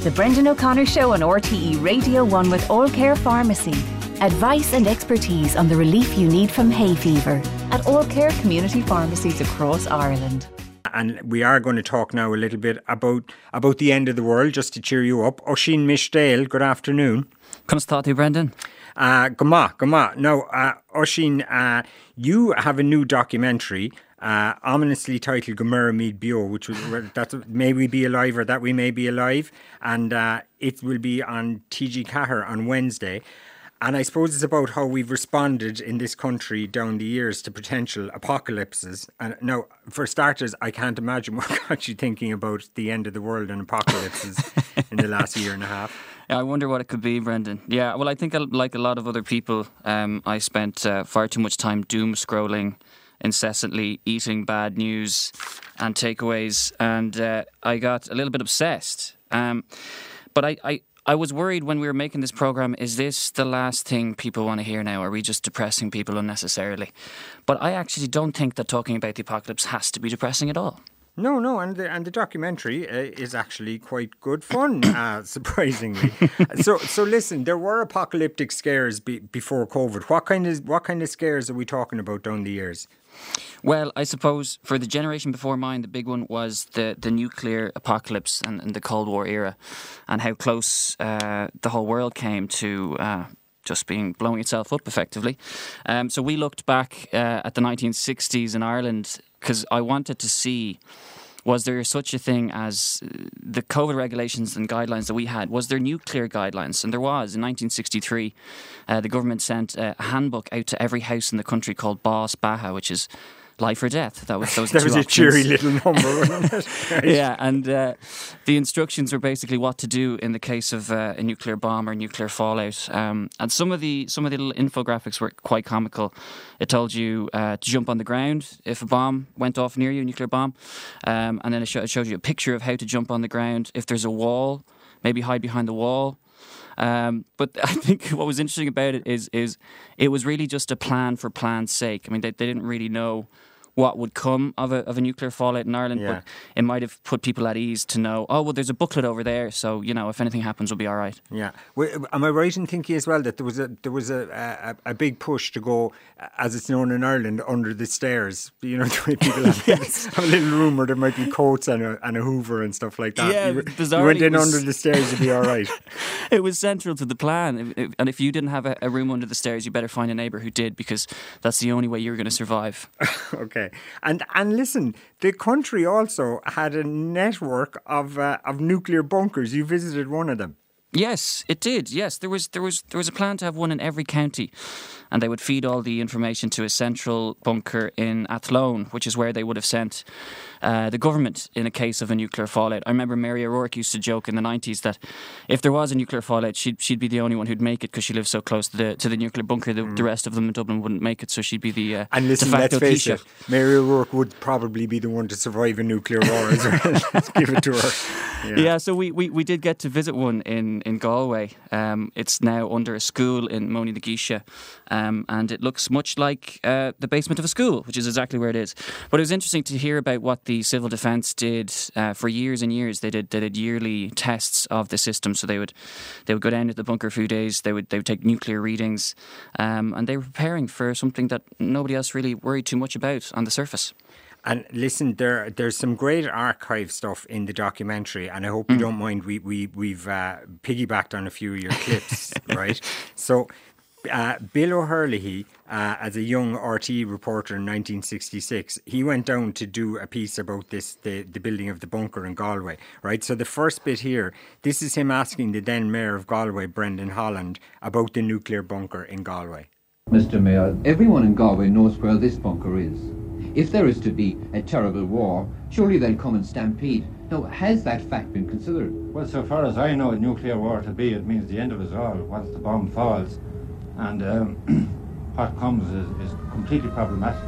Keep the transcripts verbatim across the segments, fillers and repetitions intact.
The Brendan O'Connor Show on R T E Radio one with All Care Pharmacy. Advice and expertise on the relief you need from hay fever at All Care community pharmacies across Ireland. And we are going to talk now a little bit about about the end of the world, just to cheer you up. Oisín Mishdale, good afternoon. Constantly, Brendan. Uh, Gama, Gama. Now, uh, Oisín, uh, you have a new documentary uh, ominously titled Gomera Mead Bio, which was that's May We Be Alive or That We May Be Alive, and uh, it will be on T G Cahir on Wednesday. And I suppose it's about how we've responded in this country down the years to potential apocalypses. And now, for starters, I can't imagine what got you thinking about the end of the world and apocalypses in the last year and a half. Yeah, I wonder what it could be, Brendan. Yeah, well, I think like a lot of other people, um, I spent uh, far too much time doom scrolling, incessantly eating bad news and takeaways, and uh, I got a little bit obsessed. Um, but I... I I was worried when we were making this programme, is this the last thing people want to hear now? Are we just depressing people unnecessarily? But I actually don't think that talking about the apocalypse has to be depressing at all. No, no, and the and the documentary uh, is actually quite good fun, uh, surprisingly. so, so listen, there were apocalyptic scares be, before COVID. What kind of what kind of scares are we talking about down the years? Well, I suppose for the generation before mine, the big one was the, the nuclear apocalypse and, and the Cold War era, and how close uh, the whole world came to uh, just being blowing itself up effectively. Um, so we looked back uh, at the nineteen sixties in Ireland because I wanted to see, was there such a thing as the COVID regulations and guidelines that we had? Was there nuclear guidelines? And there was. In nineteen sixty-three, uh, the government sent a handbook out to every house in the country called Bás Baha, which is life or death. That was those that two was a options. cheery little number, wasn't it? Right. Yeah, and uh, the instructions were basically what to do in the case of uh, a nuclear bomb or nuclear fallout. Um, and some of the some of the little infographics were quite comical. It told you uh, to jump on the ground if a bomb went off near you, a nuclear bomb, um, and then it, sh- it showed you a picture of how to jump on the ground. If there's a wall, maybe hide behind the wall. Um, but I think what was interesting about it is is it was really just a plan for plan's sake. I mean, they, they didn't really know what would come of a of a nuclear fallout in Ireland, yeah. but it might have put people at ease to know, oh, well, there's a booklet over there, so, you know, if anything happens, we'll be all right. Yeah. Well, am I right in thinking as well that there was a there was a, a, a big push to go, as it's known in Ireland, under the stairs? You know, the way people have, yes. have a little room where there might be coats and a, and a hoover and stuff like that. Yeah, you, bizarrely. You went in was, under the stairs, you'd be all right. It was central to the plan. If, if, and if you didn't have a, a room under the stairs, you better find a neighbour who did, because that's the only way you were going to survive. Okay. And and listen, the country also had a network of uh, of nuclear bunkers. You visited one of them. Yes, it did. Yes, there was there was there was a plan to have one in every county, and they would feed all the information to a central bunker in Athlone, which is where they would have sent uh, the government in a case of a nuclear fallout. I remember Mary O'Rourke used to joke in the nineties that if there was a nuclear fallout, she'd she'd be the only one who'd make it because she lived so close to the to the nuclear bunker. The, mm. the rest of them in Dublin wouldn't make it, so she'd be the uh, and listen, de facto let's face Taoiseach. it, Mary O'Rourke would probably be the one to survive a nuclear war as well. Let's give it to her. Yeah, yeah so we, we, we did get to visit one in, in Galway. Um, it's now under a school in Moni na Geisha, um, and it looks much like uh, the basement of a school, which is exactly where it is. But it was interesting to hear about what the Civil Defence did uh, for years and years. They did they did yearly tests of the system, so they would they would go down to the bunker a few days. They would they would take nuclear readings, um, and they were preparing for something that nobody else really worried too much about on the surface. And listen, there there's some great archive stuff in the documentary, and I hope you mm. don't mind. We we we've uh, piggybacked on a few of your clips, right? So, uh, Bill O'Herlihy, uh, as a young R T E reporter in nineteen sixty-six, he went down to do a piece about this the the building of the bunker in Galway, right? So the first bit here, this is him asking the then mayor of Galway, Brendan Holland, about the nuclear bunker in Galway. Mister Mayor, everyone in Galway knows where this bunker is. If there is to be a terrible war, surely they'll come and stampede. Now, has that fact been considered? Well, so far as I know, a nuclear war to be, it means the end of us all once the bomb falls. And um, what comes is, is completely problematic.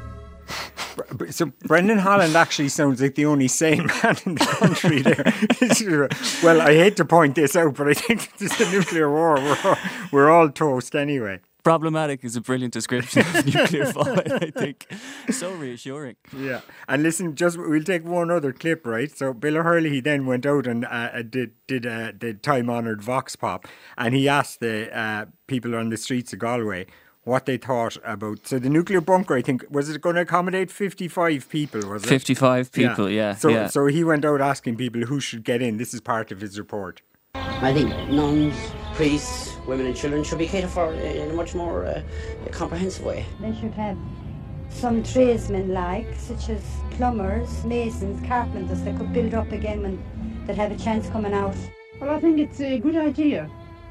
So Brendan Holland actually sounds like the only sane man in the country there. Well, I hate to point this out, but I think this is a nuclear war. We're all, we're all toast anyway. problematic is a brilliant description of nuclear fallout, I think. So reassuring. Yeah. And listen, just we'll take one other clip, right? So Bill O'Hurley then went out and uh, did did uh, the time-honoured Vox Pop, and he asked the uh, people on the streets of Galway what they thought about. So the nuclear bunker, I think, was it going to accommodate fifty-five people, was it? fifty-five people, yeah. yeah so yeah. so he went out asking people who should get in. This is part of his report. I think nuns, priests, women and children should be catered for in a much more uh, comprehensive way. They should have some tradesmen like, such as plumbers, masons, carpenters that could build up again when that have a chance coming out. Well, I think it's a good idea.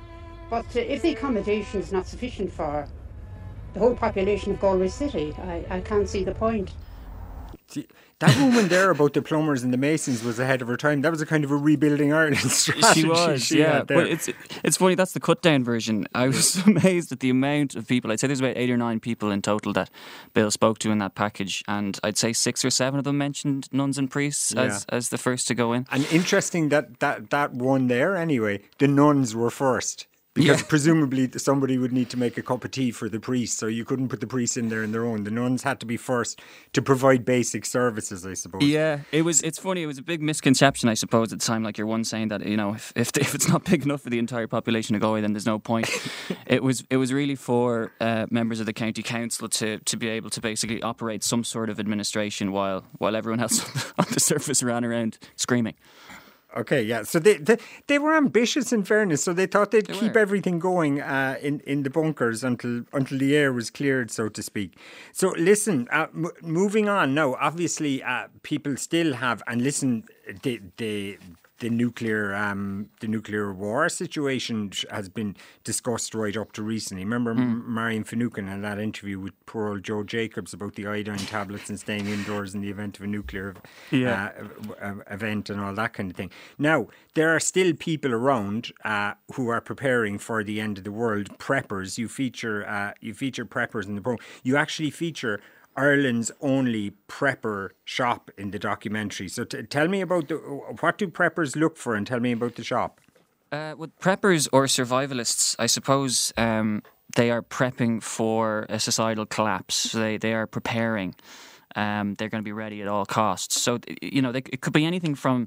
But uh, if the accommodation is not sufficient for the whole population of Galway City, I, I can't see the point. See, that woman there about the plumbers and the masons was ahead of her time. That was a kind of a rebuilding Ireland strategy. She was, she yeah. But it's it's funny, that's the cut down version. I was amazed at the amount of people. I'd say there's about eight or nine people in total that Bill spoke to in that package, and I'd say six or seven of them mentioned nuns and priests yeah. as as the first to go in. And interesting that that, that one there anyway, the nuns were first. Because yeah. presumably somebody would need to make a cup of tea for the priest, so you couldn't put the priests in there on their own. The nuns had to be first to provide basic services, I suppose. Yeah, it was. It's funny. It was a big misconception, I suppose, at the time. Like you're one saying that, you know, if if, if it's not big enough for the entire population of Galway, then there's no point. it was it was really for uh, members of the county council to to be able to basically operate some sort of administration while while everyone else on the surface ran around screaming. Okay, yeah. So they, they they were ambitious, in fairness. So they thought they'd they keep were. everything going uh, in in the bunkers until until the air was cleared, so to speak. So listen, uh, m- moving on now. Obviously, uh, people still have, and listen, the the the nuclear um, the nuclear war situation has been discussed right up to recently. Remember, mm. Marion Finucane had that interview with poor old Joe Jacobs about the iodine tablets and staying indoors in the event of a nuclear yeah. uh, event and all that kind of thing. Now, there are still people around uh, who are preparing for the end of the world. Preppers. You feature uh, you feature preppers in the program. You actually feature Ireland's only prepper shop in the documentary. So t- tell me about the, what do preppers look for, and tell me about the shop. Uh, with preppers or survivalists, I suppose um, they are prepping for a societal collapse. So they, they are preparing. Um, they're going to be ready at all costs. So, you know, they, it could be anything from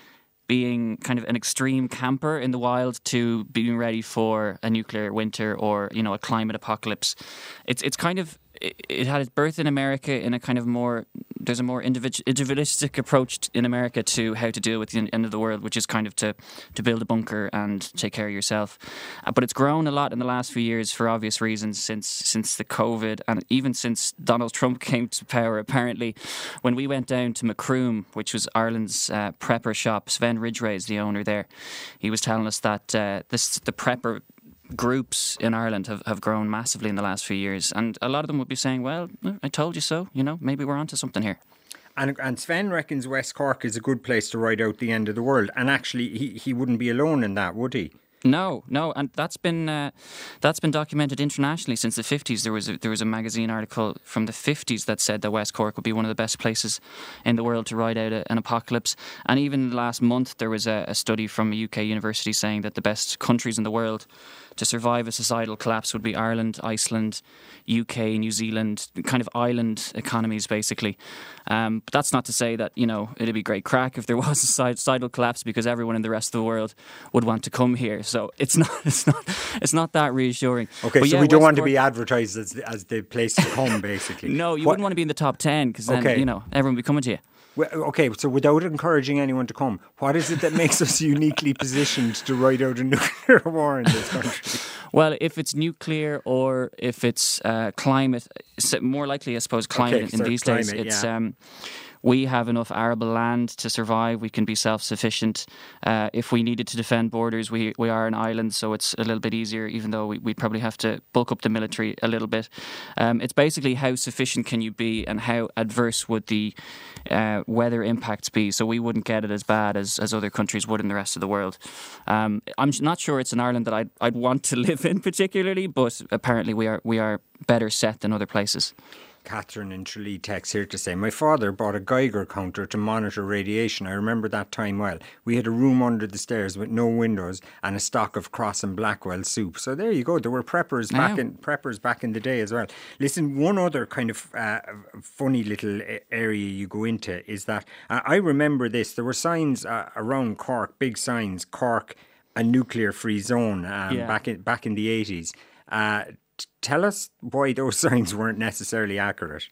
being kind of an extreme camper in the wild to being ready for a nuclear winter or, you know, a climate apocalypse. It's it's kind of it had its birth in America in a kind of more, there's a more individualistic approach in America to how to deal with the end of the world, which is kind of to, to build a bunker and take care of yourself. Uh, but it's grown a lot in the last few years for obvious reasons since since the COVID and even since Donald Trump came to power. Apparently, when we went down to Macroom, which was Ireland's uh, prepper shop, Sven Ridgway is the owner there. He was telling us that uh, this the prepper groups in Ireland have, have grown massively in the last few years, and a lot of them would be saying, well, I told you so, you know, maybe we're onto something here. And, and Sven reckons West Cork is a good place to ride out the end of the world, and actually he, he wouldn't be alone in that, would he? No, no, and that's been uh, that's been documented internationally since the fifties. There was a, there was a magazine article from the fifties that said that West Cork would be one of the best places in the world to ride out a, an apocalypse. And even last month there was a, a study from a U K university saying that the best countries in the world to survive a societal collapse would be Ireland, Iceland, U K, New Zealand, kind of island economies basically. Um, but that's not to say that, you know, it'd be great crack if there was a societal collapse because everyone in the rest of the world would want to come here. So it's not, it's not, it's not that reassuring. Okay, but so yeah, we don't West want Cork, to be advertised as the, as the place to come, basically. No, you what? wouldn't want to be in the top ten because then, okay. you know, everyone would be coming to you. Well, okay, so without encouraging anyone to come, what is it that makes us uniquely positioned to ride out a nuclear war in this country? Well, if it's nuclear or if it's uh, climate, more likely, I suppose, climate okay, in so these climate, days. It's yeah. um, we have enough arable land to survive. We can be self-sufficient. Uh, if we needed to defend borders, we we are an island, so it's a little bit easier, even though we, we'd probably have to bulk up the military a little bit. Um, it's basically how sufficient can you be and how adverse would the uh, weather impacts be, so we wouldn't get it as bad as, as other countries would in the rest of the world. Um, I'm not sure it's an Ireland that I'd, I'd want to live in particularly, but apparently we are we are better set than other places. Catherine in Tralee text here to say, my father bought a Geiger counter to monitor radiation. I remember that time well. We had a room under the stairs with no windows and a stock of Cross and Blackwell soup. So there you go. There were preppers back in preppers back in the day as well. Listen, one other kind of uh, funny little area you go into is that uh, I remember this. There were signs uh, around Cork, big signs, Cork, a nuclear-free zone um, yeah. back in back in the eighties. Uh, Tell us why those signs weren't necessarily accurate.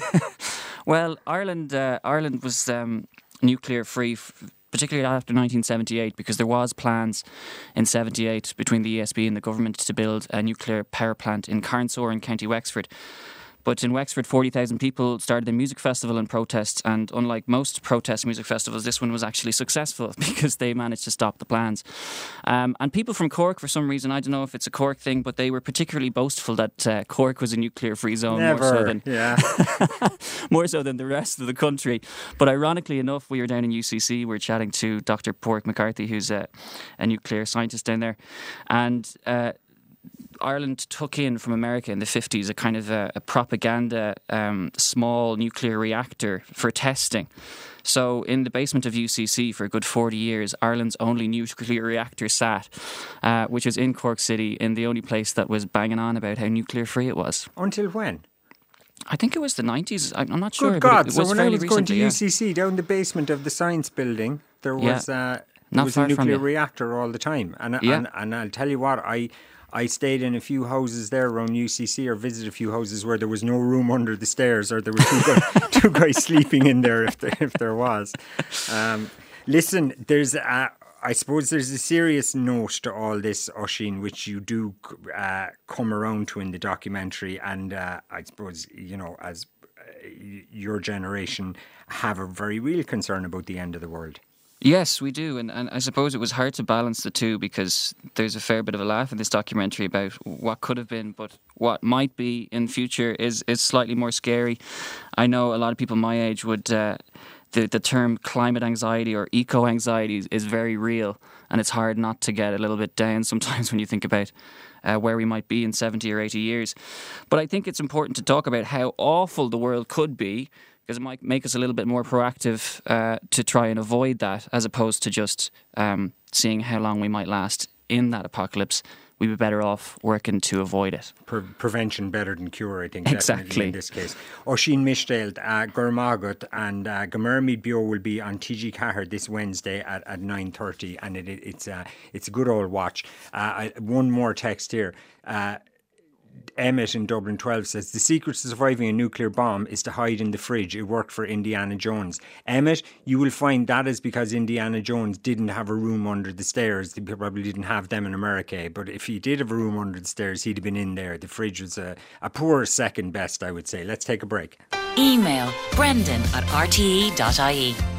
Well, Ireland uh, Ireland was um, nuclear free, f- particularly after nineteen seventy-eight, because there was plans in seventy-eight between the E S B and the government to build a nuclear power plant in Carnsore in County Wexford. But in Wexford, forty thousand people started a music festival in protest, and unlike most protest music festivals, this one was actually successful because they managed to stop the plans. Um, and people from Cork, for some reason, I don't know if it's a Cork thing, but they were particularly boastful that uh, Cork was a nuclear-free zone. Never, more so than, yeah. more so than the rest of the country. But ironically enough, we were down in U C C, we were chatting to Doctor Porrick McCarthy, who's a, a nuclear scientist down there, and uh, Ireland took in from America in the fifties a kind of a, a propaganda um, small nuclear reactor for testing. So in the basement of U C C for a good forty years, Ireland's only nuclear reactor sat, uh, which was in Cork City, in the only place that was banging on about how nuclear free it was. Until when? I think it was the nineties. I'm not sure. Good God. But it, it so was when I was recently, going to yeah. U C C, down the basement of the science building, there was, Yeah. uh, there Not was far a from nuclear you. reactor all the time. And, Yeah. and, and I'll tell you what, I... I stayed in a few houses there around U C C, or visited a few houses where there was no room under the stairs, or there were two, guys, two guys sleeping in there if there, if there was. Um, listen, there's a, I suppose there's a serious note to all this, Oisín, which you do uh, come around to in the documentary, and uh, I suppose, you know, as uh, your generation have a very real concern about the end of the world. Yes, we do. And, and I suppose it was hard to balance the two, because there's a fair bit of a laugh in this documentary about what could have been, but what might be in future is, is slightly more scary. I know a lot of people my age would... Uh, the, the term climate anxiety or eco-anxiety is, is very real, and it's hard not to get a little bit down sometimes when you think about uh, where we might be in seventy or eighty years. But I think it's important to talk about how awful the world could be, because it might make us a little bit more proactive uh, to try and avoid that, as opposed to just um, seeing how long we might last in that apocalypse. We'd be better off working to avoid it. Pre- prevention better than cure, I think. Exactly. In this case. Oisín Michdale, uh, Gurmagut and uh, Gomermid Bio will be on T G Cahir this Wednesday at, at nine thirty, and it, it, it's, uh, it's a good old watch. Uh, I, one more text here. Uh, Emmett in Dublin twelve says, the secret to surviving a nuclear bomb is to hide in the fridge. It worked for Indiana Jones. Emmett, you will find that is because Indiana Jones didn't have a room under the stairs. They probably didn't have them in America. But if he did have a room under the stairs, he'd have been in there. The fridge was a, a poor second best, I would say. Let's take a break. Email brendan at r t e dot i e.